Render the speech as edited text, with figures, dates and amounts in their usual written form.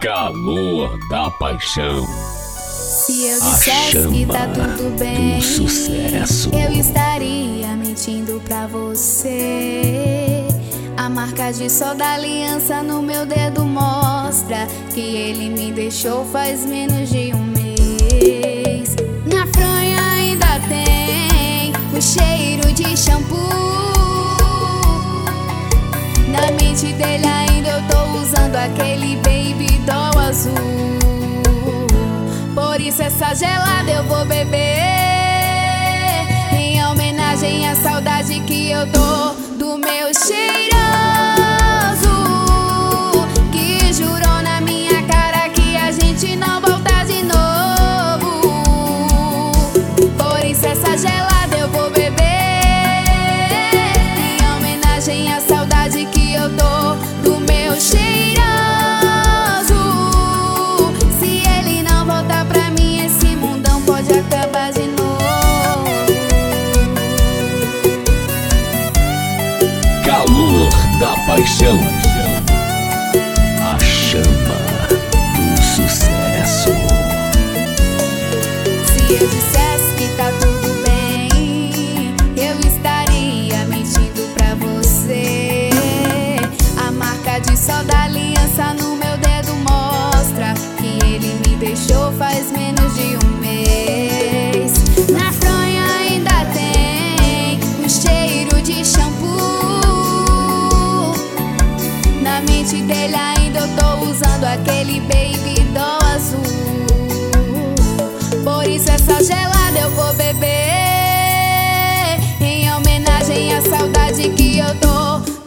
Calor da paixão. Se eu dissesse que tá tudo bem, do sucesso, eu estaria mentindo pra você. A marca de sol da aliança no meu dedo mostra que ele me deixou faz menos de um mês. Na fronha ainda tem o cheiro de shampoo. Na mente dele ainda eu tô usando aquele baby doll azul. Por isso essa gelada eu vou beber, em homenagem à saudade que eu tô do meu cheiroso, que jurou na minha cara que a gente não volta de novo. Por isso essa gelada eu vou beber, em homenagem à saudade que eu tô do meu cheiroso. Se ele não voltar pra mim, esse mundão pode acabar de novo. calor da paixão, a chama do sucesso. Se eu dissesse que tá tudo bem, eu estaria mentindo pra você. A marca de sol da aliança no meu dedo mostra que ele me deixou faz menos de um mês. Na fronha ainda tem o cheiro de shampoo. Na mente dele ainda eu tô usando aquele baby doll azul. Por isso essa gelada eu vou beber, em homenagem à saudade que eu tô